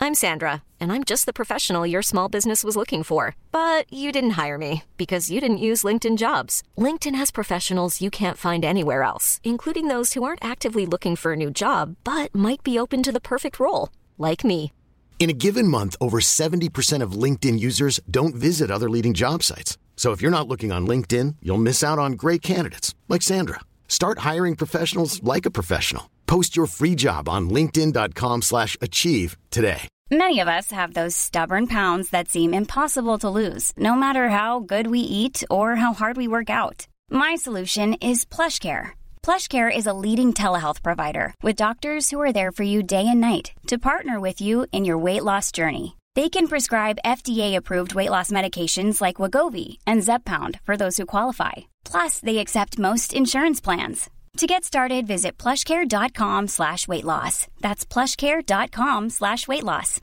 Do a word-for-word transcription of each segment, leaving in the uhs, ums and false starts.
I'm Sandra, and I'm just the professional your small business was looking for. But you didn't hire me because you didn't use LinkedIn Jobs. LinkedIn has professionals you can't find anywhere else, including those who aren't actively looking for a new job, but might be open to the perfect role, like me. In a given month, over seventy percent of LinkedIn users don't visit other leading job sites. So if you're not looking on LinkedIn, you'll miss out on great candidates like Sandra. Start hiring professionals like a professional. Post your free job on linkedin.com slash achieve today. Many of us have those stubborn pounds that seem impossible to lose, no matter how good we eat or how hard we work out. My solution is PlushCare. PlushCare is a leading telehealth provider with doctors who are there for you day and night to partner with you in your weight loss journey. They can prescribe F D A-approved weight loss medications like Wegovy and Zepbound for those who qualify. Plus, they accept most insurance plans. To get started, visit plushcare.com slash weight loss. That's plushcare.com slash weight loss.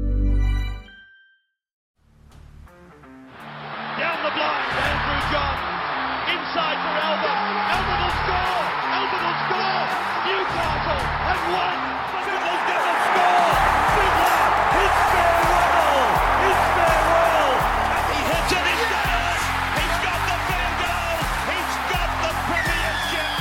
Down the blind, Andrew John. Inside for Albert. Albert will score. Albert will score. Newcastle have won. Fiddler's going to score. Fiddler, it's farewell. It's farewell. And he hits it. He's got it. He's got the field goal. He's got the premiership.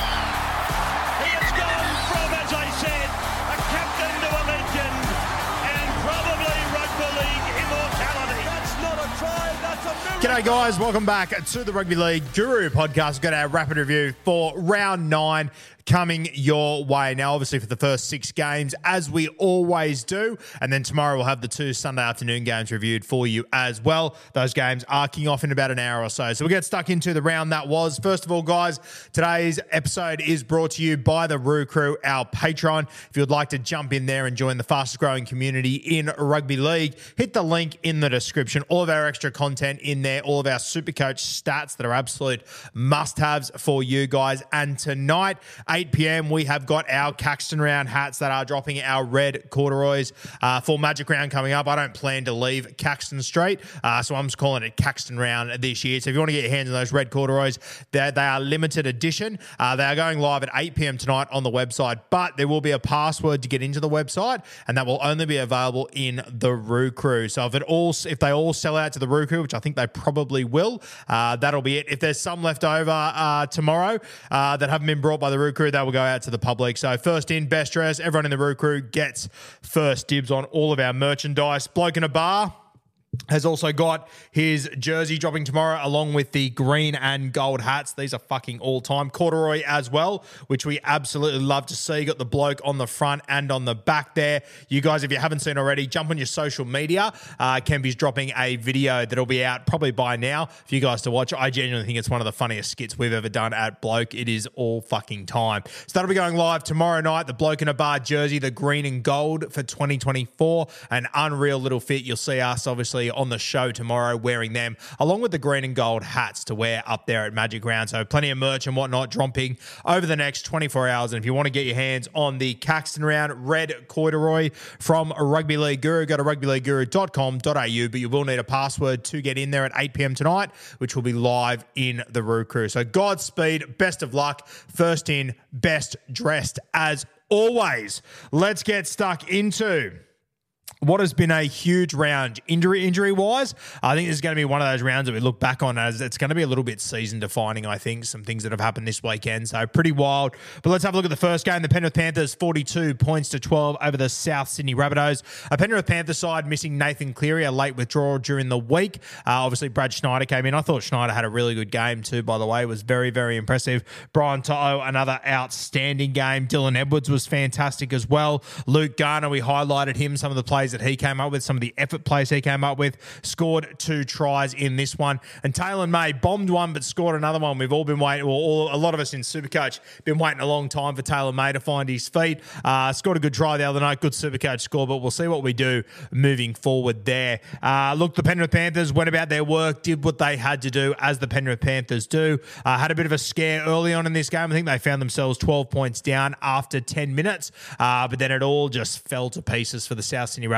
He has gone from, as I said, a captain to a legend and probably rugby league immortality. That's not a try. That's a miracle. G'day guys, welcome back to the Rugby League Guru podcast. We've got our rapid review for round nine coming your way. Now, obviously for the first six games, as we always do, and then tomorrow we'll have the two Sunday afternoon games reviewed for you as well. Those games are kicking off in about an hour or so. So we'll get stuck into the round that was. First of all, guys, today's episode is brought to you by the Roo Crew, our Patreon. If you'd like to jump in there and join the fastest growing community in rugby league, hit the link in the description. All of our extra content in there, all of our Supercoach stats that are absolute must-haves for you guys. And tonight, eight p.m, we have got our Caxton Round hats that are dropping, our red corduroys uh, for Magic Round coming up. I don't plan to leave Caxton Street, uh, so I'm just calling it Caxton Round this year. So if you want to get your hands on those red corduroys, they they are limited edition. Uh, they are going live at eight p.m. tonight on the website, but there will be a password to get into the website, and that will only be available in the Roo Crew. So if it all, if they all sell out to the Roo Crew, which I think they probably will, uh, that'll be it. If there's some left over uh, tomorrow uh, that haven't been brought by the Roo Crew, that will go out to the public. So first in, best dress. Everyone in the Roo Crew gets first dibs on all of our merchandise. Bloke in a Bar has also got his jersey dropping tomorrow along with the green and gold hats. These are fucking all-time. Corduroy as well, which we absolutely love to see. Got the bloke on the front and on the back there. You guys, if you haven't seen already, jump on your social media. Uh, Kempy's dropping a video that'll be out probably by now for you guys to watch. I genuinely think it's one of the funniest skits we've ever done at Bloke. It is all fucking time. So that'll be going live tomorrow night. The Bloke in a Bar jersey, the green and gold for twenty twenty-four. An unreal little fit. You'll see us, obviously, on the show tomorrow wearing them, along with the green and gold hats to wear up there at Magic Round. So plenty of merch and whatnot dropping over the next twenty-four hours. And if you want to get your hands on the Caxton Round red corduroy from Rugby League Guru, go to rugby league guru dot com dot a u, but you will need a password to get in there at eight p.m. tonight, which will be live in the Roo Crew. So Godspeed, best of luck, first in, best dressed as always. Let's get stuck into what has been a huge round injury injury wise. I think this is going to be one of those rounds that we look back on as it's going to be a little bit season defining. I think some things that have happened this weekend, so pretty wild. But let's have a look at the first game. The Penrith Panthers forty-two points to twelve over the South Sydney Rabbitohs. A Penrith Panther side missing Nathan Cleary, a late withdrawal during the week. Uh, obviously Brad Schneider came in. I thought Schneider had a really good game too, by the way. It was very, very impressive. Brian To'o, another outstanding game. Dylan Edwards was fantastic as well. Luke Garner, we highlighted him, some of the plays that he came up with, some of the effort plays he came up with, scored two tries in this one. And Taylor May bombed one but scored another one. We've all been waiting, well, all, a lot of us in Supercoach been waiting a long time for Taylor May to find his feet. Uh, scored a good try the other night, good Supercoach score, but we'll see what we do moving forward there. Uh, look, the Penrith Panthers went about their work, did what they had to do as the Penrith Panthers do. Uh, had a bit of a scare early on in this game. I think they found themselves twelve points down after ten minutes, uh, but then it all just fell to pieces for the South Sydney Rabbitohs.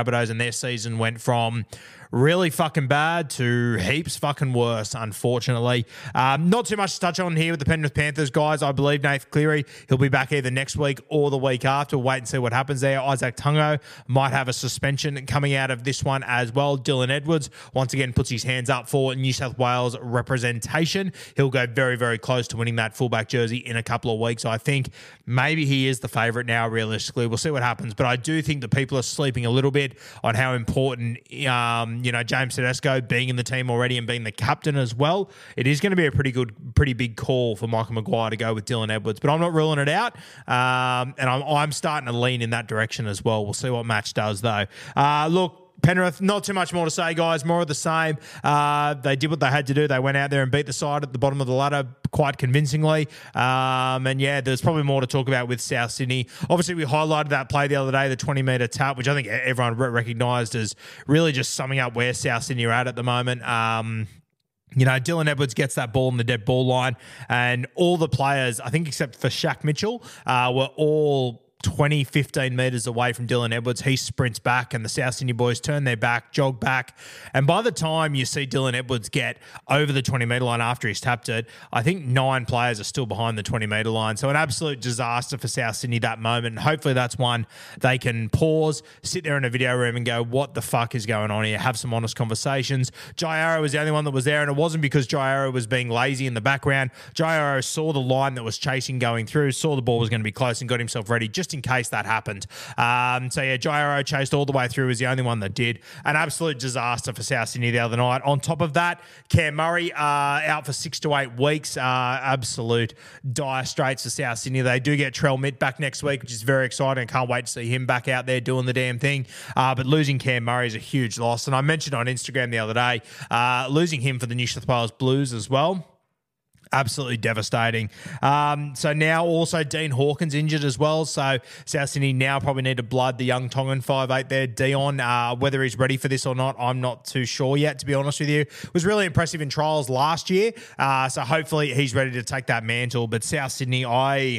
Rabbitohs, and their season went from really fucking bad to heaps fucking worse, unfortunately. Um, not too much to touch on here with the Penrith Panthers, guys. I believe Nathan Cleary, he'll be back either next week or the week after. We'll wait and see what happens there. Isaac Tungo might have a suspension coming out of this one as well. Dylan Edwards, once again, puts his hands up for New South Wales representation. He'll go very, very close to winning that fullback jersey in a couple of weeks. I think maybe he is the favourite now, realistically. We'll see what happens. But I do think that people are sleeping a little bit on how important um, you know, James Tedesco being in the team already and being the captain as well. It is going to be a pretty good, pretty big call for Michael Maguire to go with Dylan Edwards, but I'm not ruling it out. Um, and I'm, I'm starting to lean in that direction as well. We'll see what Match does though. Uh, look, Penrith, not too much more to say, guys. More of the same. Uh, they did what they had to do. They went out there and beat the side at the bottom of the ladder quite convincingly. Um, and, yeah, there's probably more to talk about with South Sydney. Obviously, we highlighted that play the other day, the twenty-metre tap, which I think everyone recognised as really just summing up where South Sydney are at at the moment. Um You know, Dylan Edwards gets that ball in the dead ball line, and all the players, I think except for Shaq Mitchell, uh, were all twenty, fifteen metres away from Dylan Edwards. He sprints back, and the South Sydney boys turn their back, jog back. And by the time you see Dylan Edwards get over the twenty-metre line after he's tapped it, I think nine players are still behind the twenty-metre line. So an absolute disaster for South Sydney that moment. And hopefully that's one they can pause, sit there in a video room and go, what the fuck is going on here? Have some honest conversations. Jai Arrow was the only one that was there, and it wasn't because Jai Arrow was being lazy in the background. Jai Arrow saw the line that was chasing going through, saw the ball was going to be close and got himself ready just in case that happened. Um, so, yeah, Jai Arrow chased all the way through, was the only one that did. An absolute disaster for South Sydney the other night. On top of that, Cam Murray uh, out for six to eight weeks. Uh, absolute dire straits for South Sydney. They do get Trell Mitt back next week, which is very exciting. I can't wait to see him back out there doing the damn thing. Uh, but losing Cam Murray is a huge loss. And I mentioned on Instagram the other day, uh, losing him for the New South Wales Blues as well. Absolutely devastating. Um, so now also Dean Hawkins injured as well. So South Sydney now probably need to blood the young Tongan five eight there, Dion. Uh, whether he's ready for this or not, I'm not too sure yet, to be honest with you. Was really impressive in trials last year. Uh, so hopefully he's ready to take that mantle. But South Sydney, I...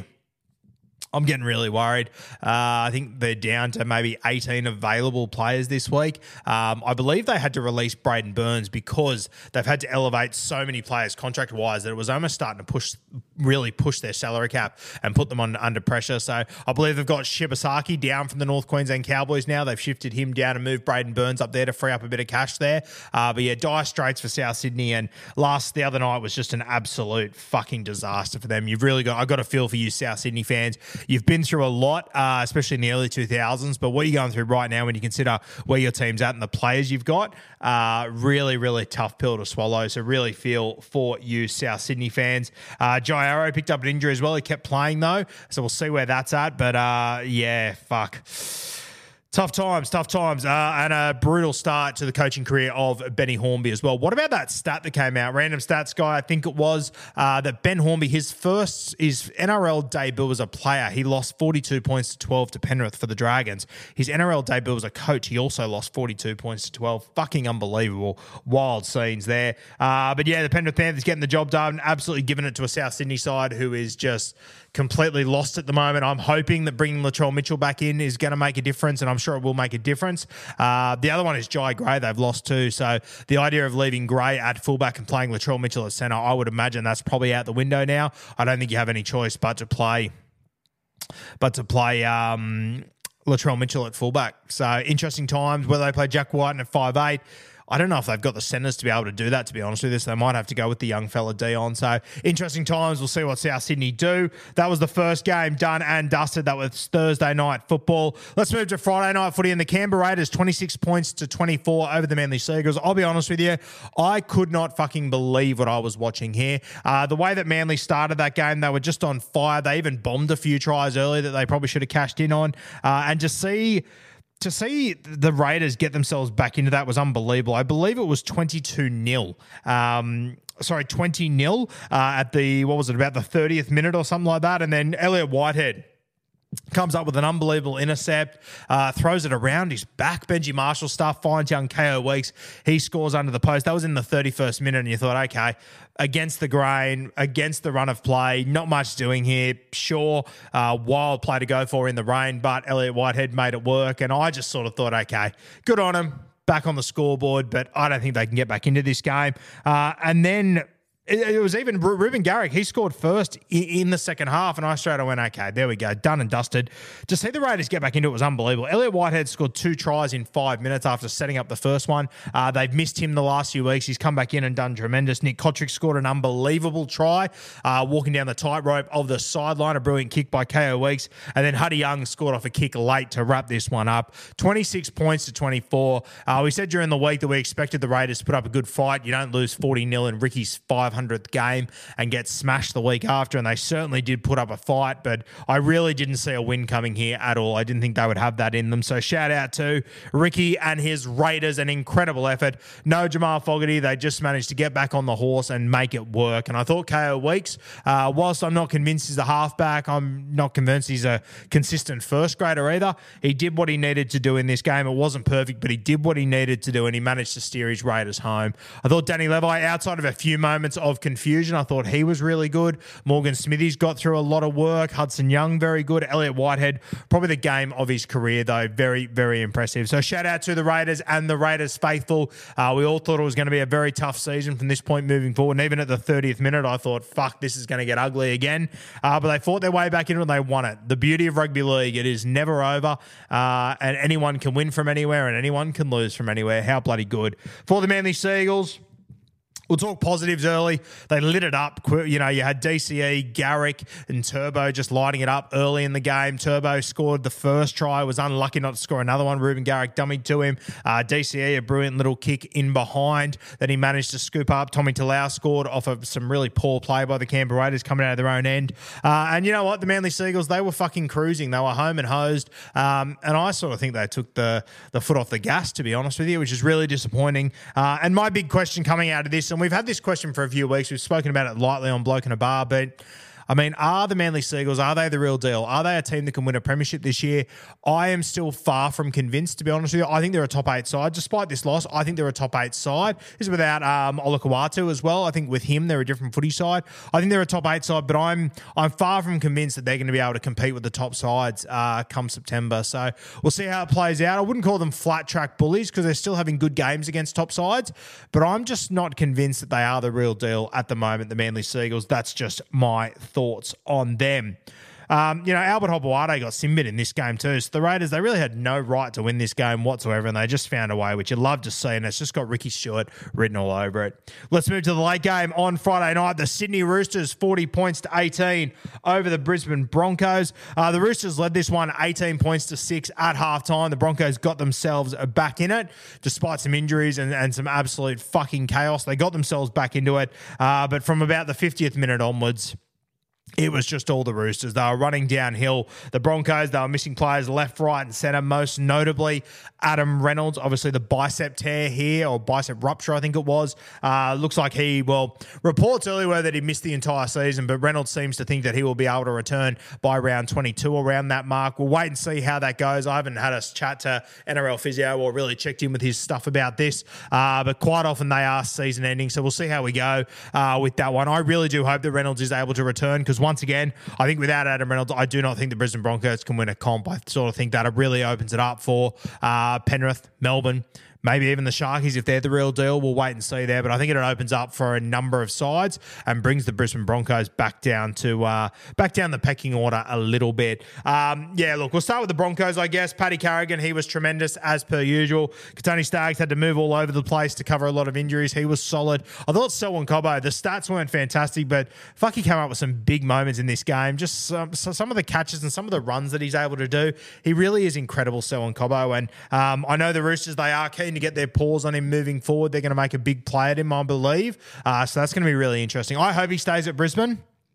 I'm getting really worried. Uh, I think they're down to maybe eighteen available players this week. Um, I believe they had to release Braden Burns because they've had to elevate so many players contract-wise that it was almost starting to push, really push their salary cap and put them on under pressure. So I believe they've got Shibasaki down from the North Queensland Cowboys now. They've shifted him down and moved Braden Burns up there to free up a bit of cash there. Uh, but yeah, dire straits for South Sydney. And last, the other night was just an absolute fucking disaster for them. You've really got, I've got a feel for you South Sydney fans. You've been through a lot, uh, especially in the early two thousands, but what you're going through right now when you consider where your team's at and the players you've got, uh, really, really tough pill to swallow. So really feel for you South Sydney fans. Uh, Jai Arrow picked up an injury as well. He kept playing though, so we'll see where that's at. But uh, yeah, fuck. Tough times, tough times, uh, and a brutal start to the coaching career of Benny Hornby as well. What about that stat that came out? Random stats guy, I think it was, uh, that Ben Hornby, his first, his N R L debut as a player, he lost forty-two points to twelve to Penrith for the Dragons. His N R L debut as a coach, he also lost forty-two points to twelve. Fucking unbelievable. Wild scenes there. Uh, but yeah, the Penrith Panthers getting the job done, absolutely giving it to a South Sydney side who is just completely lost at the moment. I'm hoping that bringing Latrell Mitchell back in is going to make a difference, and I'm sure it will make a difference. Uh, the other one is Jai Gray. They've lost too. So the idea of leaving Gray at fullback and playing Latrell Mitchell at centre, I would imagine that's probably out the window now. I don't think you have any choice but to play, but to play um, Latrell Mitchell at fullback. So interesting times. Whether they play Jack White at five eight, I don't know if they've got the centres to be able to do that, to be honest with you. So they might have to go with the young fella Dion. So interesting times. We'll see what South Sydney do. That was the first game done and dusted. That was Thursday night football. Let's move to Friday night footy. And the Canberra Raiders, twenty-six points to twenty-four over the Manly Seagulls. I'll be honest with you, I could not fucking believe what I was watching here. Uh, the way that Manly started that game, they were just on fire. They even bombed a few tries early that they probably should have cashed in on. Uh, and just see... To see the Raiders get themselves back into that was unbelievable. I believe it was twenty-two nil. Um, sorry, twenty nil uh, at the, what was it, about the thirtieth minute or something like that. And then Elliot Whitehead Comes up with an unbelievable intercept, uh, throws it around his back. Benji Marshall stuff, finds young K O Weeks. He scores under the post. That was in the thirty-first minute, and you thought, okay, against the grain, against the run of play, not much doing here. Sure, uh, wild play to go for in the rain, but Elliott Whitehead made it work, and I just sort of thought, okay, good on him, back on the scoreboard, but I don't think they can get back into this game. Uh, and then it was even Ruben Garrick. He scored first in the second half, and I straight away went, okay, there we go, done and dusted. To see the Raiders get back into it was unbelievable. Elliott Whitehead scored two tries in five minutes after setting up the first one. Uh, they've missed him the last few weeks. He's come back in and done tremendous. Nick Kotrick scored an unbelievable try, uh, walking down the tightrope of the sideline, a brilliant kick by K O Weeks. And then Huddy Young scored off a kick late to wrap this one up. twenty-six points to twenty-four. Uh, we said during the week that we expected the Raiders to put up a good fight. You don't lose forty nil in Ricky's five hundredth game and get smashed the week after, and they certainly did put up a fight, but I really didn't see a win coming here at all. I didn't think they would have that in them. So shout out to Ricky and his Raiders, an incredible effort. No Jamal Fogarty, they just managed to get back on the horse and make it work. And I thought K O Weeks, uh, whilst I'm not convinced he's a halfback, I'm not convinced he's a consistent first grader either. He did what he needed to do in this game. It wasn't perfect, but he did what he needed to do, and he managed to steer his Raiders home. I thought Danny Levi, outside of a few moments of confusion, I thought he was really good. Morgan Smithies got through a lot of work. Hudson Young, very good. Elliott Whitehead, probably the game of his career, though. Very, very impressive. So shout out to the Raiders and the Raiders faithful. Uh, we all thought it was going to be a very tough season from this point moving forward. And even at the thirtieth minute, I thought, fuck, this is going to get ugly again. Uh, but they fought their way back into it and they won it. The beauty of rugby league, it is never over. Uh, and anyone can win from anywhere and anyone can lose from anywhere. How bloody good. For the Manly Seagulls, we'll talk positives early. They lit it up. You know, you had D C E, Garrick, and Turbo just lighting it up early in the game. Turbo scored the first try, was unlucky not to score another one. Ruben Garrick dummied to him. Uh, D C E, a brilliant little kick in behind that he managed to scoop up. Tommy Talau scored off of some really poor play by the Canberra Raiders coming out of their own end. Uh, and you know what? The Manly Seagulls, they were fucking cruising. They were home and hosed. Um, and I sort of think they took the, the foot off the gas, to be honest with you, which is really disappointing. Uh, and my big question coming out of this, and we've had this question for a few weeks. We've spoken about it lightly on Bloke in a Bar, but I mean, are the Manly Seagulls, are they the real deal? Are they a team that can win a premiership this year? I am still far from convinced, to be honest with you. I think they're a top eight side. Despite this loss, I think they're a top eight side. This is without um, Olakau'atu as well. I think with him, they're a different footy side. I think they're a top eight side, but I'm I'm far from convinced that they're going to be able to compete with the top sides uh, come September. So we'll see how it plays out. I wouldn't call them flat track bullies because they're still having good games against top sides, but I'm just not convinced that they are the real deal at the moment, the Manly Seagulls. That's just my thoughts on them. Um, you know, Albert Hopoate got simbit in this game too. So the Raiders, they really had no right to win this game whatsoever, and they just found a way, which you love to see, and it's just got Ricky Stewart written all over it. Let's move to the late game on Friday night. The Sydney Roosters, forty points to eighteen over the Brisbane Broncos. Uh, the Roosters led this one eighteen points to six at halftime. The Broncos got themselves back in it, despite some injuries and, and some absolute fucking chaos. They got themselves back into it, uh, but from about the fiftieth minute onwards, it was just all the Roosters. They were running downhill. The Broncos, they were missing players left, right, and centre, most notably Adam Reynolds. Obviously, the bicep tear here, or bicep rupture, I think it was. Uh, looks like he, well, reports earlier were that he missed the entire season, but Reynolds seems to think that he will be able to return by round twenty-two, around that mark. We'll wait and see how that goes. I haven't had a chat to N R L physio or really checked in with his stuff about this, uh, but quite often they are season ending, so we'll see how we go uh, with that one. I really do hope that Reynolds is able to return, because once again, I think without Adam Reynolds, I do not think the Brisbane Broncos can win a comp. I sort of think that it really opens it up for uh, Penrith, Melbourne, maybe even the Sharkies, if they're the real deal. We'll wait and see there. But I think it opens up for a number of sides and brings the Brisbane Broncos back down to uh, back down the pecking order a little bit. Um, yeah, look, we'll start with the Broncos, I guess. Paddy Carrigan, he was tremendous as per usual. Katoni Staggs had to move all over the place to cover a lot of injuries. He was solid. I thought Selwyn Cobbo, the stats weren't fantastic, but fuck, he came up with some big moments in this game. Just some, some of the catches and some of the runs that he's able to do. He really is incredible, Selwyn Cobbo. And um, I know the Roosters, they are keen to get their paws on him moving forward. They're going to make a big play at him, I believe. Uh, so that's going to be really interesting. I hope he stays at Brisbane.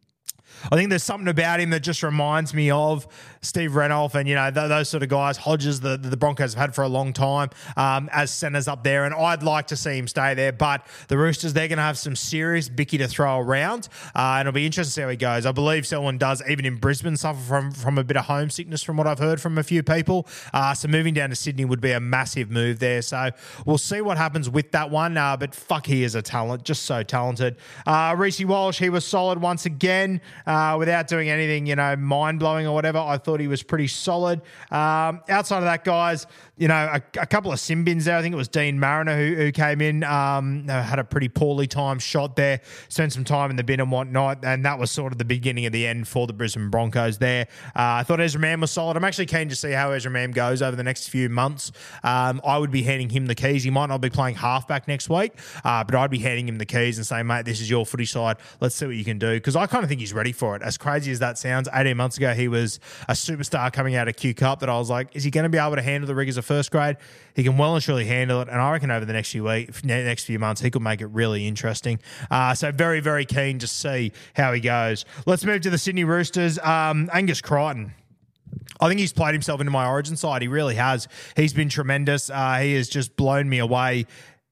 I think there's something about him that just reminds me of Steve Renouf and, you know, th- those sort of guys. Hodges, the, the Broncos have had for a long time um, as centers up there, and I'd like to see him stay there. But the Roosters, they're going to have some serious bicky to throw around, uh, and it'll be interesting to see how he goes. I believe Selwyn does, even in Brisbane, suffer from, from a bit of homesickness from what I've heard from a few people. Uh, so moving down to Sydney would be a massive move there. So we'll see what happens with that one. Uh, but fuck, he is a talent, just so talented. Uh, Reece Walsh, he was solid once again uh, without doing anything, you know, mind-blowing or whatever. I thought he was pretty solid. Um, outside of that, guys, you know, a, a couple of sin bins there. I think it was Dean Mariner who, who came in, um, had a pretty poorly timed shot there, spent some time in the bin and whatnot, and that was sort of the beginning of the end for the Brisbane Broncos there. Uh, I thought Ezra Mam was solid. I'm actually keen to see how Ezra Mam goes over the next few months. Um, I would be handing him the keys. He might not be playing halfback next week, uh, but I'd be handing him the keys and saying, mate, this is your footy side. Let's see what you can do, because I kind of think he's ready for it. As crazy as that sounds, eighteen months ago, he was a superstar coming out of Q Cup that I was like, is he going to be able to handle the rigours of first grade? He can well and truly handle it, and I reckon over the next few weeks, next few months, he could make it really interesting. Uh, so very, very keen to see how he goes. Let's move to the Sydney Roosters. Um, Angus Crichton. I think he's played himself into my origin side. He really has. He's been tremendous. Uh, he has just blown me away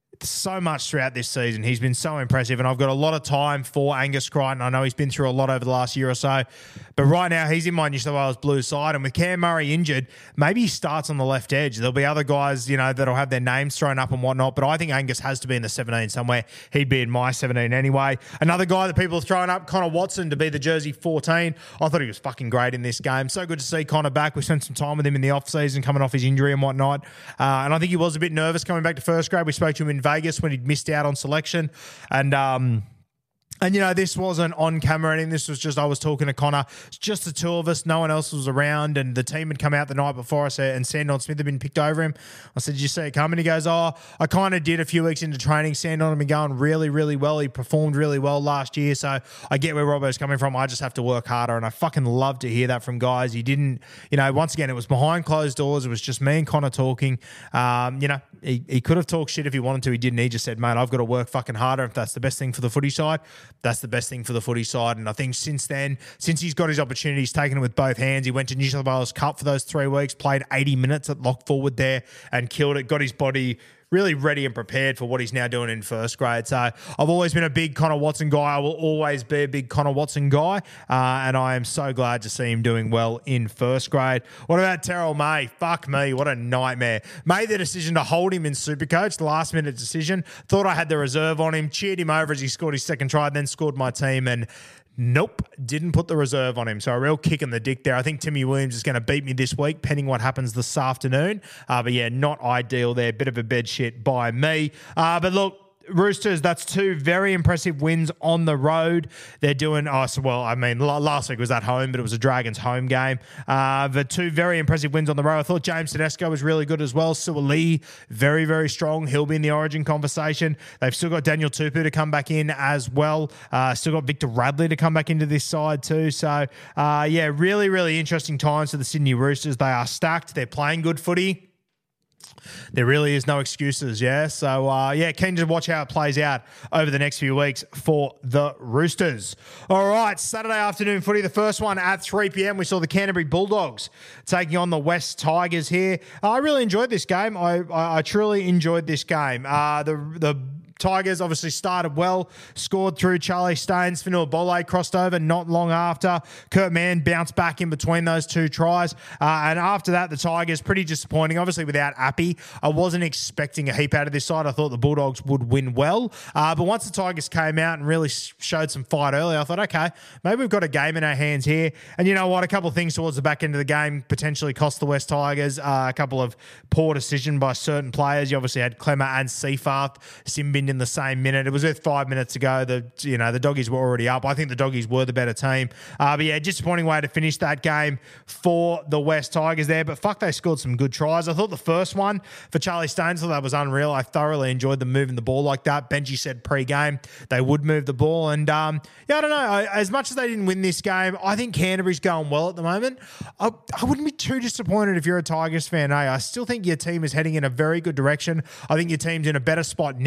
so much throughout this season. He's been so impressive, and I've got a lot of time for Angus Crichton. I know he's been through a lot over the last year or so, but right now he's in my New South Wales Blues side, and with Cam Murray injured, maybe he starts on the left edge. There'll be other guys, you know, that'll have their names thrown up and whatnot, but I think Angus has to be in the seventeen somewhere. He'd be in my seventeen anyway. Another guy that people are throwing up, Connor Watson, to be the jersey fourteen. I thought he was fucking great in this game. So good to see Connor back. We spent some time with him in the off-season, coming off his injury and whatnot, uh, and I think he was a bit nervous coming back to first grade. We spoke to him in Vegas when he'd missed out on selection, and um And, you know, this wasn't on camera anything. This was just, I was talking to Connor. It's just the two of us. No one else was around. And the team had come out the night before us, and Sandon Smith had been picked over him. I said, did you see it coming? He goes, oh, I kind of did a few weeks into training. Sandon had been going really, really well. He performed really well last year. So I get where Robbo's coming from. I just have to work harder. And I fucking love to hear that from guys. He didn't, you know, once again, it was behind closed doors. It was just me and Connor talking. Um, you know, he, he could have talked shit if he wanted to. He didn't. He just said, mate, I've got to work fucking harder. If that's the best thing for the footy side, that's the best thing for the footy side. And I think since then, since he's got his opportunity, he's taken it with both hands. He went to New South Wales Cup for those three weeks, played eighty minutes at lock forward there and killed it, got his body really ready and prepared for what he's now doing in first grade. So I've always been a big Connor Watson guy. I will always be a big Connor Watson guy. Uh, and I am so glad to see him doing well in first grade. What about Terrell May? Fuck me. What a nightmare. Made the decision to hold him in Supercoach, the last minute decision. Thought I had the reserve on him. Cheered him over as he scored his second try, then scored my team, and nope, didn't put the reserve on him. So a real kick in the dick there. I think Timmy Williams is going to beat me this week, pending what happens this afternoon. Uh, but yeah, not ideal there. Bit of a bed shit by me. Uh, but look, Roosters, that's two very impressive wins on the road. They're doing, oh, so, well, I mean, last week was at home, but it was a Dragons home game. Uh, but two very impressive wins on the road. I thought James Tedesco was really good as well. Suaalii, very, very strong. He'll be in the Origin conversation. They've still got Daniel Tupu to come back in as well. Uh, still got Victor Radley to come back into this side too. So, uh, yeah, really, really interesting times for the Sydney Roosters. They are stacked. They're playing good footy. There really is no excuses, yeah? So, uh, yeah, keen to watch how it plays out over the next few weeks for the Roosters. All right, Saturday afternoon footy, the first one at three p.m. We saw the Canterbury Bulldogs taking on the West Tigers here. I really enjoyed this game. I, I, I truly enjoyed this game. Uh, the the Tigers obviously started well, scored through Charlie Staines. Fanua Bole crossed over not long after. Kurt Mann bounced back in between those two tries. Uh, and after that, the Tigers, pretty disappointing. Obviously, without Appy, I wasn't expecting a heap out of this side. I thought the Bulldogs would win well. Uh, but once the Tigers came out and really showed some fight early, I thought, okay, maybe we've got a game in our hands here. And you know what? A couple of things towards the back end of the game potentially cost the West Tigers. Uh, a couple of poor decisions by certain players. You obviously had Clemmer and Seafarth Simbin in the same minute. It was with five minutes to go. The you know the Doggies were already up. I think the Doggies were the better team. Uh, but yeah, disappointing way to finish that game for the West Tigers there. But fuck, they scored some good tries. I thought the first one for Charlie Staines, that was unreal. I thoroughly enjoyed them moving the ball like that. Benji said pre-game they would move the ball. And um, yeah, I don't know. I, as much as they didn't win this game, I think Canterbury's going well at the moment. I, I wouldn't be too disappointed if you're a Tigers fan, eh? I still think your team is heading in a very good direction. I think your team's in a better spot now than they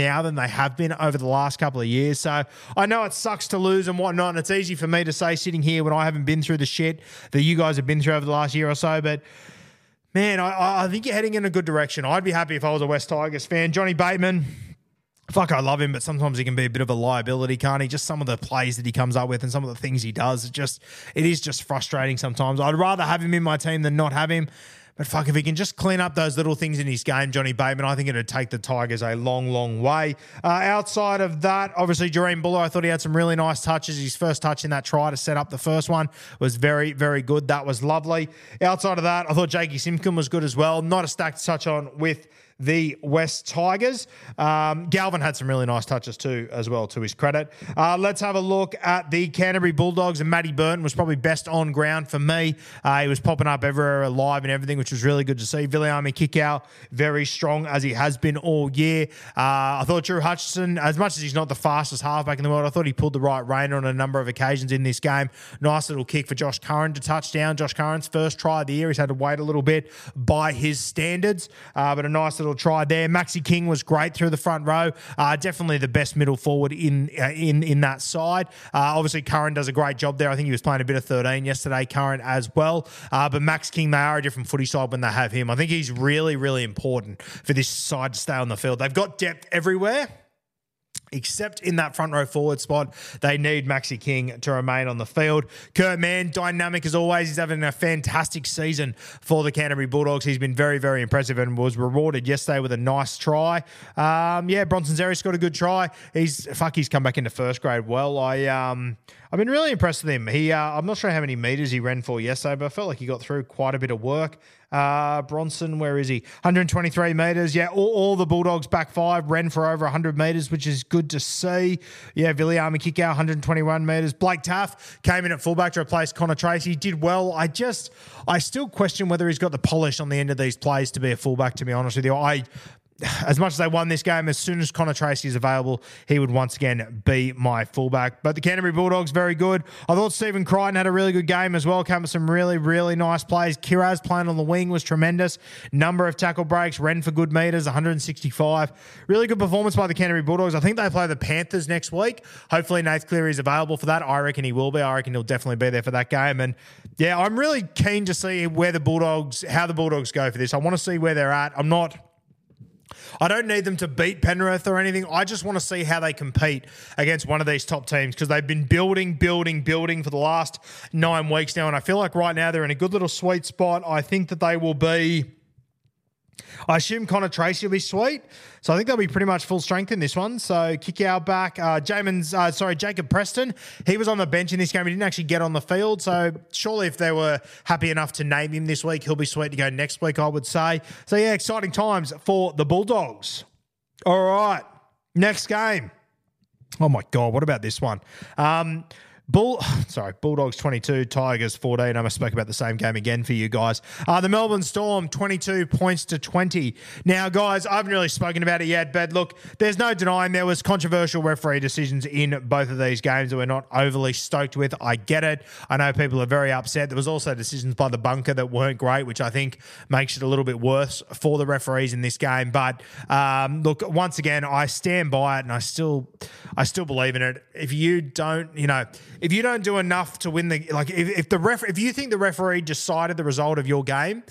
have been over the last couple of years. So I know it sucks to lose and whatnot, and it's easy for me to say sitting here when I haven't been through the shit that you guys have been through over the last year or so, but man, I, I think you're heading in a good direction. I'd be happy if I was a West Tigers fan. Johnny Bateman, fuck, I love him, but sometimes he can be a bit of a liability, can't he? Just some of the plays that he comes up with and some of the things he does, it just it is just frustrating sometimes. I'd rather have him in my team than not have him. But fuck, if he can just clean up those little things in his game, Johnny Bateman, I think it would take the Tigers a long, long way. Uh, outside of that, obviously, Jareem Buller, I thought he had some really nice touches. His first touch in that try to set up the first one was very, very good. That was lovely. Outside of that, I thought Jakey Simpkin was good as well. Not a stack to touch on with the West Tigers. Um, Galvin had some really nice touches too, as well, to his credit. Uh, let's have a look at the Canterbury Bulldogs, and Matty Burton was probably best on ground for me. Uh, he was popping up everywhere alive and everything, which was really good to see. Viliami Kikau, very strong as he has been all year. Uh, I thought Drew Hutchison, as much as he's not the fastest halfback in the world, I thought he pulled the right rein on a number of occasions in this game. Nice little kick for Josh Curran to touchdown. Josh Curran's first try of the year. He's had to wait a little bit by his standards, uh, but a nice little try there. Maxi King was great through the front row. Uh, definitely the best middle forward in uh, in in that side. Uh, obviously, Curran does a great job there. I think he was playing a bit of thirteen yesterday, Curran as well. Uh, but Max King, they are a different footy side when they have him. I think he's really, really important for this side to stay on the field. They've got depth everywhere, except in that front row forward spot. They need Maxi King to remain on the field. Kurt Mann, dynamic as always. He's having a fantastic season for the Canterbury Bulldogs. He's been very, very impressive and was rewarded yesterday with a nice try. Um, yeah, Bronson Xerri got a good try. He's, fuck, he's come back into first grade well. I, um... I've been really impressed with him. He, uh, I'm not sure how many metres he ran for yesterday, but I felt like he got through quite a bit of work. Uh, Bronson, where is he? one hundred twenty-three metres. Yeah, all, all the Bulldogs back five ran for over one hundred metres, which is good to see. Yeah, Viliami Kikau, one hundred twenty-one metres. Blake Taff came in at fullback to replace Connor Tracy. Did well. I just, I still question whether he's got the polish on the end of these plays to be a fullback, to be honest with you. I... As much as they won this game, as soon as Connor Tracy is available, he would once again be my fullback. But the Canterbury Bulldogs, very good. I thought Stephen Crichton had a really good game as well. Came with some really, really nice plays. Kiraz playing on the wing was tremendous. Number of tackle breaks, ran for good metres, one hundred sixty-five. Really good performance by the Canterbury Bulldogs. I think they play the Panthers next week. Hopefully Nath Cleary is available for that. I reckon he will be. I reckon he'll definitely be there for that game. And yeah, I'm really keen to see where the Bulldogs, how the Bulldogs go for this. I want to see where they're at. I'm not... I don't need them to beat Penrith or anything. I just want to see how they compete against one of these top teams, because they've been building, building, building for the last nine weeks now, and I feel like right now they're in a good little sweet spot. I think that they will be... I assume Connor Tracy will be sweet, so I think they'll be pretty much full strength in this one. So Kikau back, uh, Jamin's, uh, sorry, Jacob Preston. He was on the bench in this game. He didn't actually get on the field, so surely if they were happy enough to name him this week, he'll be sweet to go next week, I would say. So yeah, exciting times for the Bulldogs. All right, next game. Oh my God, what about this one? Um, Bull, sorry, Bulldogs twenty-two, Tigers fourteen. I must spoke about the same game again for you guys. Uh, the Melbourne Storm, twenty-two points to twenty. Now, guys, I haven't really spoken about it yet, but look, there's no denying there was controversial referee decisions in both of these games that we're not overly stoked with. I get it. I know people are very upset. There was also decisions by the bunker that weren't great, which I think makes it a little bit worse for the referees in this game. But um, look, once again, I stand by it, and I still, I still believe in it. If you don't, you know, if you don't do enough to win the, like, if, if the ref, if you think the referee decided the result of your game,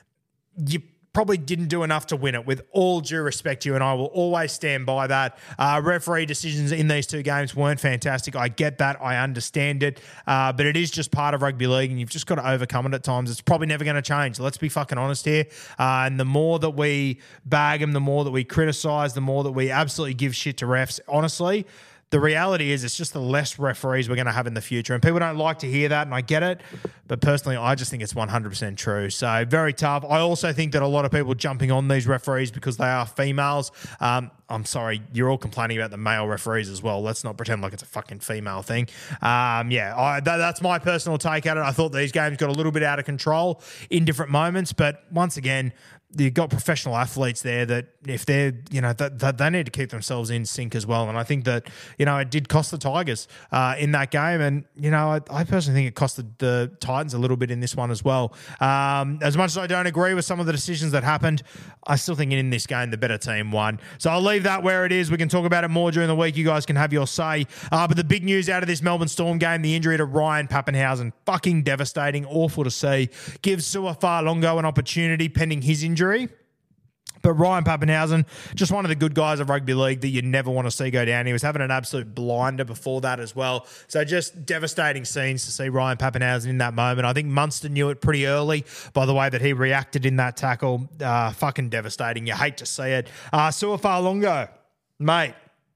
you probably didn't do enough to win it, with all due respect to you, and I will always stand by that. Uh, referee decisions in these two games weren't fantastic. I get that. I understand it. Uh, but it is just part of rugby league, and you've just got to overcome it at times. It's probably never going to change. Let's be fucking honest here. Uh, and the more that we bag them, the more that we criticise, the more that we absolutely give shit to refs, honestly, the reality is it's just the less referees we're going to have in the future. And people don't like to hear that, and I get it. But personally, I just think it's one hundred percent true. So very tough. I also think that a lot of people jumping on these referees because they are females. Um, I'm sorry, you're all complaining about the male referees as well. Let's not pretend like it's a fucking female thing. Um, yeah, I, that, that's my personal take at it. I thought these games got a little bit out of control in different moments. But once again, you've got professional athletes there that if they're, you know, that, that they need to keep themselves in sync as well. And I think that, you know, it did cost the Tigers uh, in that game. And, you know, I, I personally think it costed the Titans a little bit in this one as well. Um, as much as I don't agree with some of the decisions that happened, I still think in this game the better team won. So I'll leave leave that where it is. We can talk about it more during the week. You guys can have your say. Uh, but the big news out of this Melbourne Storm game, the injury to Ryan Papenhuyzen, fucking devastating, awful to see. Gives Su'a-Fa'alogo an opportunity pending his injury. But Ryan Papenhuyzen, just one of the good guys of rugby league that you never want to see go down. He was having an absolute blinder before that as well. So just devastating scenes to see Ryan Papenhuyzen in that moment. I think Munster knew it pretty early by the way that he reacted in that tackle. Uh, fucking devastating. You hate to see it. Uh, Su'a-Fa'alogo, mate.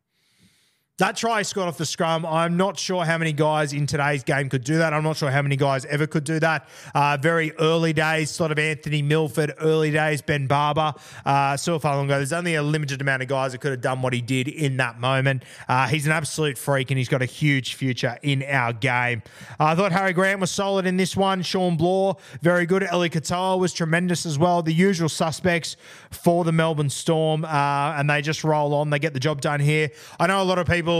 That try scored off the scrum. I'm not sure how many guys in today's game could do that. I'm not sure how many guys ever could do that. Uh, very early days, sort of Anthony Milford, early days, Ben Barber, uh, Su'a-Fa'alogo. There's only a limited amount of guys that could have done what he did in that moment. Uh, he's an absolute freak and he's got a huge future in our game. Uh, I thought Harry Grant was solid in this one. Sean Bloor, very good. Eli Katoa was tremendous as well. The usual suspects for the Melbourne Storm, uh, and they just roll on. They get the job done here. I know a lot of people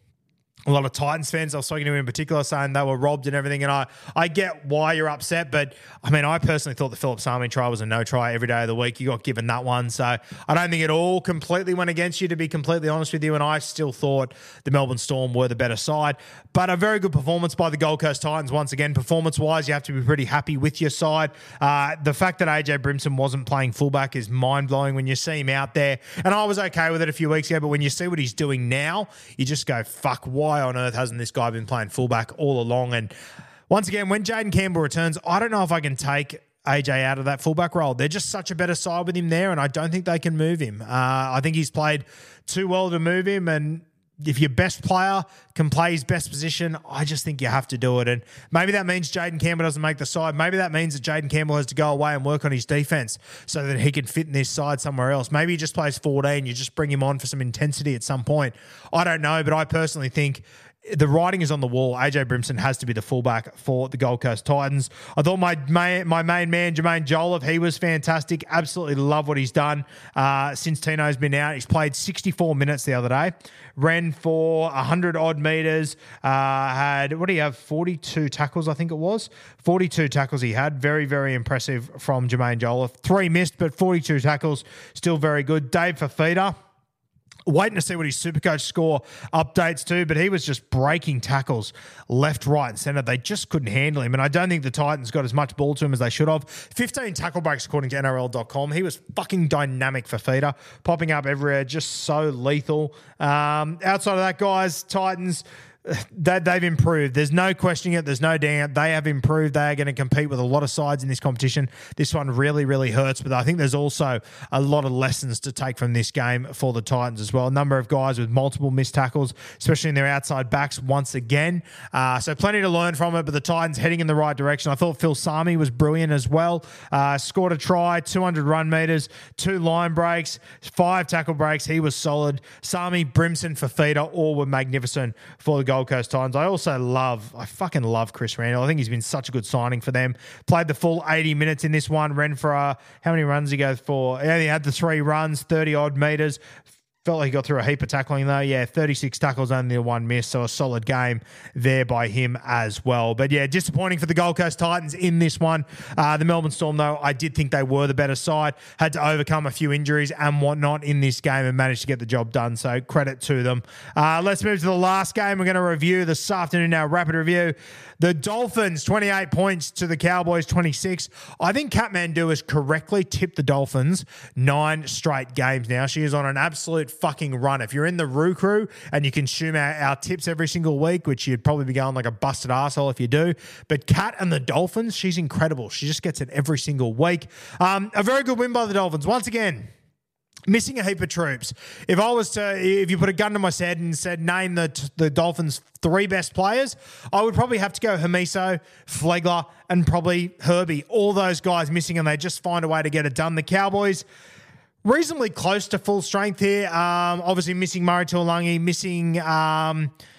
A lot of Titans fans I was talking to in particular saying they were robbed and everything, and I, I get why you're upset, but I mean, I personally thought the Phillips Army try was a no try every day of the week. You got given that one, so I don't think it all completely went against you, to be completely honest with you, and I still thought the Melbourne Storm were the better side, but a very good performance by the Gold Coast Titans. Once again, performance-wise, you have to be pretty happy with your side. Uh, the fact that A J Brimson wasn't playing fullback is mind-blowing when you see him out there, and I was okay with it a few weeks ago, but when you see what he's doing now, you just go, fuck, why on earth hasn't this guy been playing fullback all along? And once again, when Jaden Campbell returns, I don't know if I can take A J out of that fullback role. They're just such a better side with him there, and I don't think they can move him. Uh, I think he's played too well to move him, and if your best player can play his best position, I just think you have to do it. And maybe that means Jaden Campbell doesn't make the side. Maybe that means that Jaden Campbell has to go away and work on his defense so that he can fit in this side somewhere else. Maybe he just plays fourteen. You just bring him on for some intensity at some point. I don't know, but I personally think the writing is on the wall. A J Brimson has to be the fullback for the Gold Coast Titans. I thought my main, my main man, Jermaine Jolliffe, he was fantastic. Absolutely love what he's done uh, since Tino's been out. He's played sixty-four minutes the other day. Ran for one hundred odd metres. Uh, had, what do you have, forty-two tackles, I think it was? forty-two tackles he had. Very, very impressive from Jermaine Jolliffe. Three missed, but forty-two tackles. Still very good. Dave Fafita, waiting to see what his Supercoach score updates to, but he was just breaking tackles left, right, and centre. They just couldn't handle him, and I don't think the Titans got as much ball to him as they should have. fifteen tackle breaks according to N R L dot com. He was fucking dynamic for feeder, popping up everywhere, just so lethal. Um, outside of that, guys, Titans, They, they've improved. There's no questioning it. There's no doubt. They have improved. They are going to compete with a lot of sides in this competition. This one really, really hurts, but I think there's also a lot of lessons to take from this game for the Titans as well. A number of guys with multiple missed tackles, especially in their outside backs once again. Uh, so plenty to learn from it, but the Titans heading in the right direction. I thought Phil Sami was brilliant as well. Uh, scored a try, two hundred run meters, two line breaks, five tackle breaks. He was solid. Sami, Brimson, Fafita, all were magnificent for the Gold Coast Titans. I also love, I fucking love Chris Randall. I think he's been such a good signing for them. Played the full eighty minutes in this one. Ran for, uh, how many runs did he go for? He only had the three runs, thirty odd metres. Felt like he got through a heap of tackling though. Yeah, thirty-six tackles, only the one miss. So a solid game there by him as well. But yeah, disappointing for the Gold Coast Titans in this one. Uh, the Melbourne Storm, though, I did think they were the better side. Had to overcome a few injuries and whatnot in this game and managed to get the job done. So credit to them. Uh, let's move to the last game we're going to review this afternoon, our rapid review. The Dolphins, twenty-eight points to the Cowboys, twenty-six. I think Kathmandu has correctly tipped the Dolphins nine straight games now. She is on an absolute fucking run. If you're in the Roo Crew and you consume our, our tips every single week, which you'd probably be going like a busted arsehole if you do, but Kat and the Dolphins, she's incredible. She just gets it every single week. Um, a very good win by the Dolphins. Once again, missing a heap of troops. If I was to, if you put a gun to my head and said, name the the Dolphins' three best players, I would probably have to go Hamiso, Flegler, and probably Herbie. All those guys missing, and they just find a way to get it done. The Cowboys, reasonably close to full strength here. Um, obviously missing Murray Tuilagi, missing... Um,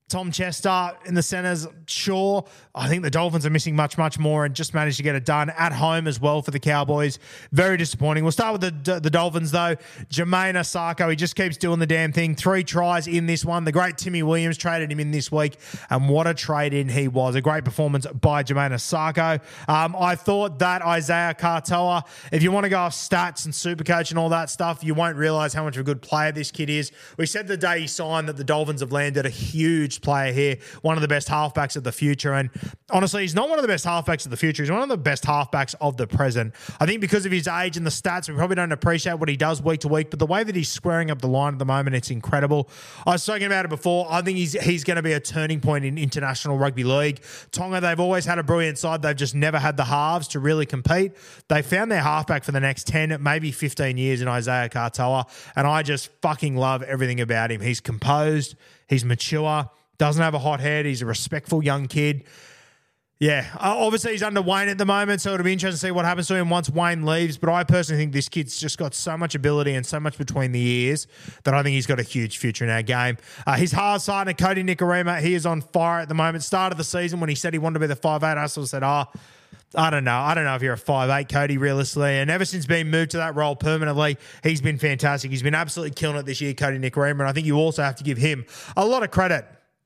Tom Chester in the centres, sure. I think the Dolphins are missing much, much more and just managed to get it done at home as well for the Cowboys. Very disappointing. We'll start with the the Dolphins, though. Jermaine Osako, he just keeps doing the damn thing. Three tries in this one. The great Timmy Williams traded him in this week, and what a trade-in he was. A great performance by Jermaine Osako. Um, I thought that Isaiah Katoa, if you want to go off stats and Supercoach and all that stuff, you won't realise how much of a good player this kid is. We said the day he signed that the Dolphins have landed a huge player here, one of the best halfbacks of the future. And honestly, he's not one of the best halfbacks of the future. He's one of the best halfbacks of the present. I think because of his age and the stats, we probably don't appreciate what he does week to week, but the way that he's squaring up the line at the moment, it's incredible. I was talking about it before. I think he's he's going to be a turning point in international rugby league. Tonga, they've always had a brilliant side. They've just never had the halves to really compete. They found their halfback for the next ten, maybe fifteen years in Isaiah Katoa, and I just fucking love everything about him. He's composed. He's mature. Doesn't have a hot head. He's a respectful young kid. Yeah, obviously he's under Wayne at the moment, so it'll be interesting to see what happens to him once Wayne leaves. But I personally think this kid's just got so much ability and so much between the ears that I think he's got a huge future in our game. Uh, his hard side, Cody Nikorima, he is on fire at the moment. Start of the season when he said he wanted to be the five eight, I sort of said, oh, I don't know. I don't know if you're a five eight, Cody, realistically. And ever since being moved to that role permanently, he's been fantastic. He's been absolutely killing it this year, Cody Nikorima. And I think you also have to give him a lot of credit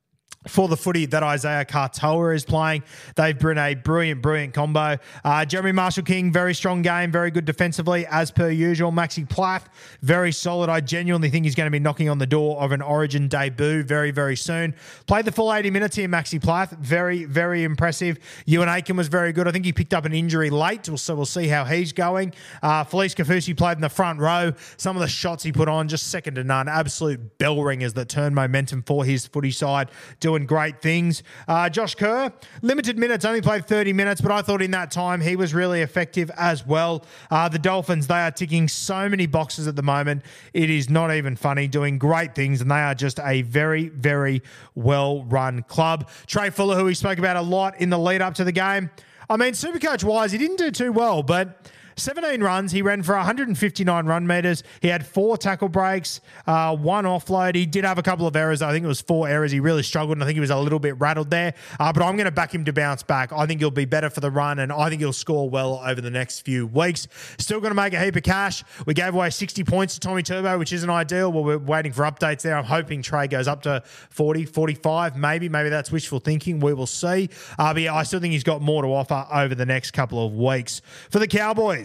for the footy that Isaiah Katoa is playing. They've been a brilliant, brilliant combo. Uh, Jeremy Marshall-King, very strong game, very good defensively, as per usual. Maxi Plath, very solid. I genuinely think he's going to be knocking on the door of an Origin debut very, very soon. Played the full eighty minutes here, Maxi Plath. Very, very impressive. Ewan Aiken was very good. I think he picked up an injury late, so we'll see how he's going. Uh, Felice Kafusi played in the front row. Some of the shots he put on, just second to none. Absolute bell ringers that turned momentum for his footy side. Doing great things. Uh, Josh Kerr, limited minutes, only played thirty minutes, but I thought in that time he was really effective as well. Uh, the Dolphins, they are ticking so many boxes at the moment. It is not even funny, doing great things, and they are just a very, very well-run club. Trey Fuller, who we spoke about a lot in the lead-up to the game. I mean, Supercoach-wise, he didn't do too well, but seventeen runs. He ran for one hundred fifty-nine run meters. He had four tackle breaks, uh, one offload. He did have a couple of errors. I think it was four errors. He really struggled, and I think he was a little bit rattled there. Uh, but I'm going to back him to bounce back. I think he'll be better for the run, and I think he'll score well over the next few weeks. Still going to make a heap of cash. We gave away sixty points to Tommy Turbo, which isn't ideal. Well, we're waiting for updates there. I'm hoping Trey goes up to forty, forty-five, maybe. Maybe that's wishful thinking. We will see. Uh, but yeah, I still think he's got more to offer over the next couple of weeks. For the Cowboys,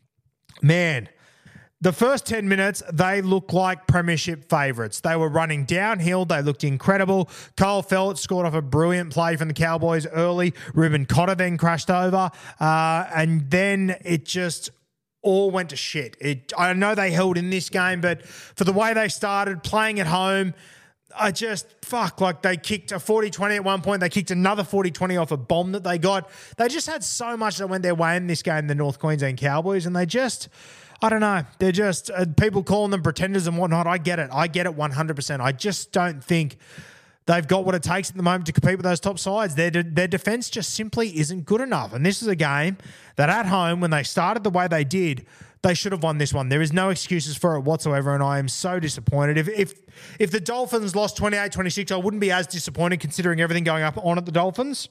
man, the first ten minutes, they looked like premiership favourites. They were running downhill. They looked incredible. Cole Felt scored off a brilliant play from the Cowboys early. Ruben Cotter then crashed over. Uh, and then it just all went to shit. It, I know they held in this game, but for the way they started, playing at home, I just, fuck, like they kicked a forty twenty at one point. They kicked another forty twenty off a bomb that they got. They just had so much that went their way in this game, the North Queensland Cowboys, and they just, I don't know. They're just, uh, people calling them pretenders and whatnot. I get it. I get it one hundred percent. I just don't think they've got what it takes at the moment to compete with those top sides. Their, de- their defense just simply isn't good enough. And this is a game that at home, when they started the way they did, they should have won this one. There is no excuses for it whatsoever, and I am so disappointed. If if if the Dolphins lost twenty-eight twenty-six, I wouldn't be as disappointed considering everything going up on at the Dolphins.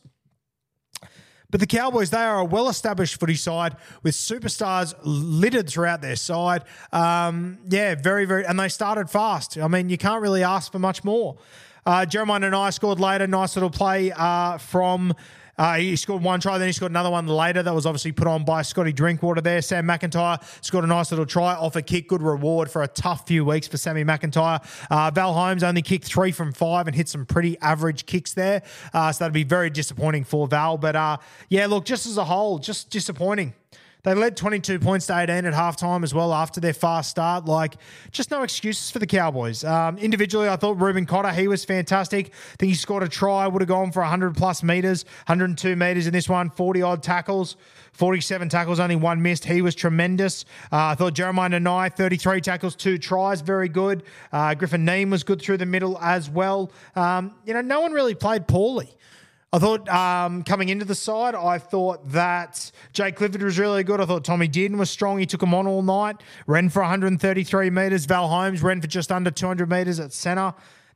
But the Cowboys, they are a well-established footy side with superstars littered throughout their side. Um, yeah, very, very... And they started fast. I mean, you can't really ask for much more. Uh, Jeremiah Nanai scored later. Nice little play uh, from... Uh, he scored one try, then he scored another one later. That was obviously put on by Scotty Drinkwater there. Sam McIntyre scored a nice little try off a kick. Good reward for a tough few weeks for Sammy McIntyre. Uh, Val Holmes only kicked three from five and hit some pretty average kicks there. Uh, so that'd be very disappointing for Val. But uh, yeah, look, just as a whole, just disappointing. They led twenty-two points to eighteen at halftime as well after their fast start. Like, just no excuses for the Cowboys. Um, individually, I thought Ruben Cotter, he was fantastic. I think he scored a try, would have gone for one hundred plus metres, one hundred two metres in this one, forty-odd tackles, forty-seven tackles, only one missed. He was tremendous. Uh, I thought Jeremiah Nanai, thirty-three tackles, two tries, very good. Uh, Griffin Neem was good through the middle as well. Um, you know, no one really played poorly. I thought um, coming into the side, I thought that Jake Clifford was really good. I thought Tommy Dearden was strong. He took him on all night. Ran for one hundred thirty-three metres. Val Holmes ran for just under two hundred metres at centre.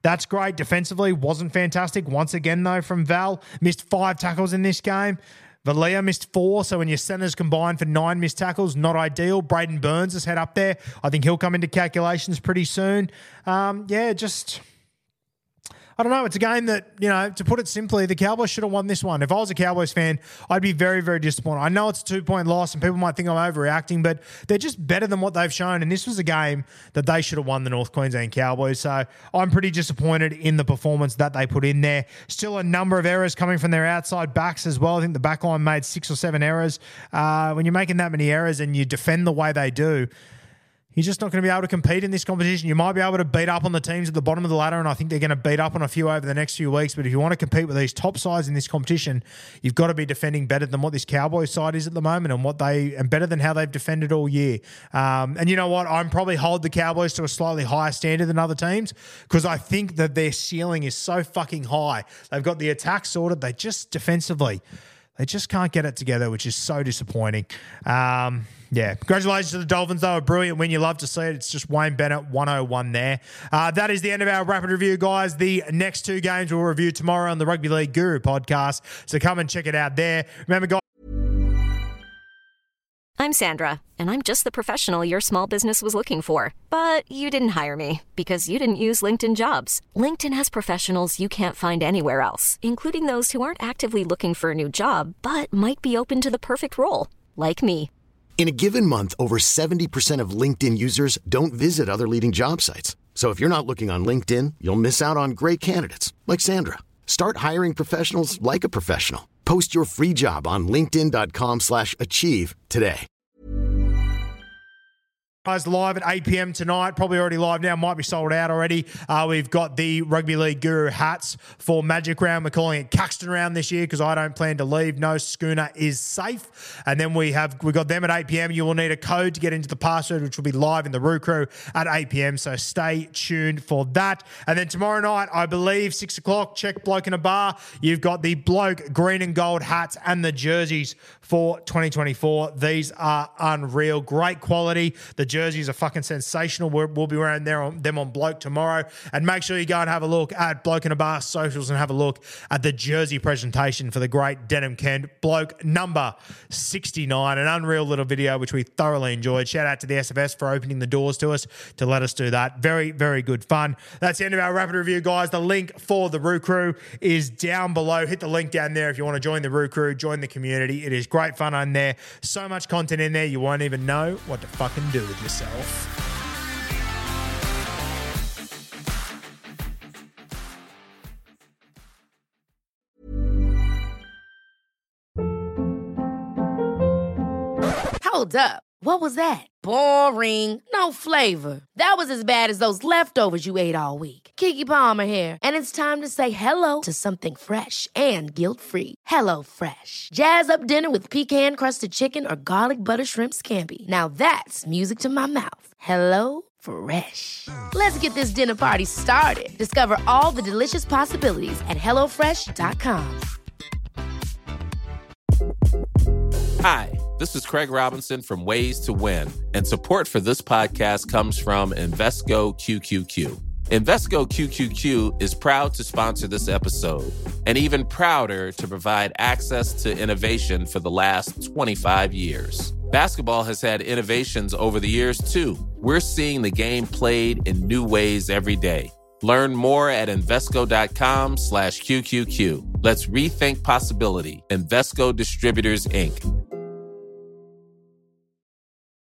That's great. Defensively, wasn't fantastic. Once again, though, from Val. Missed five tackles in this game. Valia missed four, so when your centers combined for nine missed tackles, not ideal. Braden Burns is head up there. I think he'll come into calculations pretty soon. Um, yeah, just... I don't know. It's a game that, you know, to put it simply, the Cowboys should have won this one. If I was a Cowboys fan, I'd be very, very disappointed. I know it's a two-point loss and people might think I'm overreacting, but they're just better than what they've shown. And this was a game that they should have won, the North Queensland Cowboys. So I'm pretty disappointed in the performance that they put in there. Still a number of errors coming from their outside backs as well. I think the back line made six or seven errors. Uh, when you're making that many errors and you defend the way they do, you're just not going to be able to compete in this competition. You might be able to beat up on the teams at the bottom of the ladder, and I think they're going to beat up on a few over the next few weeks. But if you want to compete with these top sides in this competition, you've got to be defending better than what this Cowboys side is at the moment, and what they and better than how they've defended all year. Um, and you know what? I'm probably hold the Cowboys to a slightly higher standard than other teams because I think that their ceiling is so fucking high. They've got the attack sorted. They just defensively, they just can't get it together, which is so disappointing. Um, yeah, congratulations to the Dolphins, though. A brilliant win. You love to see it. It's just Wayne Bennett, one oh one there. Uh, that is the end of our rapid review, guys. The next two games we'll review tomorrow on the Rugby League Guru podcast, so come and check it out there. Remember, guys... I'm Sandra, and I'm just the professional your small business was looking for. But you didn't hire me because you didn't use LinkedIn Jobs. LinkedIn has professionals you can't find anywhere else, including those who aren't actively looking for a new job, but might be open to the perfect role, like me. In a given month, over seventy percent of LinkedIn users don't visit other leading job sites. So if you're not looking on LinkedIn, you'll miss out on great candidates like Sandra. Start hiring professionals like a professional. Post your free job on linkedin.com slash achieve today. Guys, live at eight p.m. tonight, probably already live now, might be sold out already. Uh, we've got the Rugby League Guru hats for Magic Round. We're calling it Caxton Round this year because I don't plan to leave. No schooner is safe. And then we have we got them at eight p.m. You will need a code to get into the password, which will be live in the Roo Crew at eight p.m. So stay tuned for that. And then tomorrow night, I believe, six o'clock, check Bloke in a Bar. You've got the Bloke green and gold hats and the jerseys for twenty twenty-four. These are unreal. Great quality. The jerseys are fucking sensational. We're, we'll be wearing them on, them on Bloke tomorrow. And make sure you go and have a look at Bloke in a Bar socials and have a look at the jersey presentation for the great Denim Kent. Bloke number sixty-nine. An unreal little video, which we thoroughly enjoyed. Shout out to the S F S for opening the doors to us to let us do that. Very, very good fun. That's the end of our rapid review, guys. The link for the Roo Crew is down below. Hit the link down there if you want to join the Roo Crew, join the community. It is great fun on there. So much content in there, you won't even know what to fucking do with yourself. Hold up. What was that? Boring. No flavor. That was as bad as those leftovers you ate all week. Keke Palmer here, and it's time to say hello to something fresh and guilt-free. Hello Fresh. Jazz up dinner with pecan-crusted chicken or garlic butter shrimp scampi. Now that's music to my mouth. Hello Fresh. Let's get this dinner party started. Discover all the delicious possibilities at hello fresh dot com. Hi, this is Craig Robinson from Ways to Win, and support for this podcast comes from Invesco Q Q Q. Invesco Q Q Q is proud to sponsor this episode, and even prouder to provide access to innovation for the last twenty-five years. Basketball has had innovations over the years, too. We're seeing the game played in new ways every day. Learn more at Invesco.com slash QQQ. Let's rethink possibility. Invesco Distributors, Incorporated.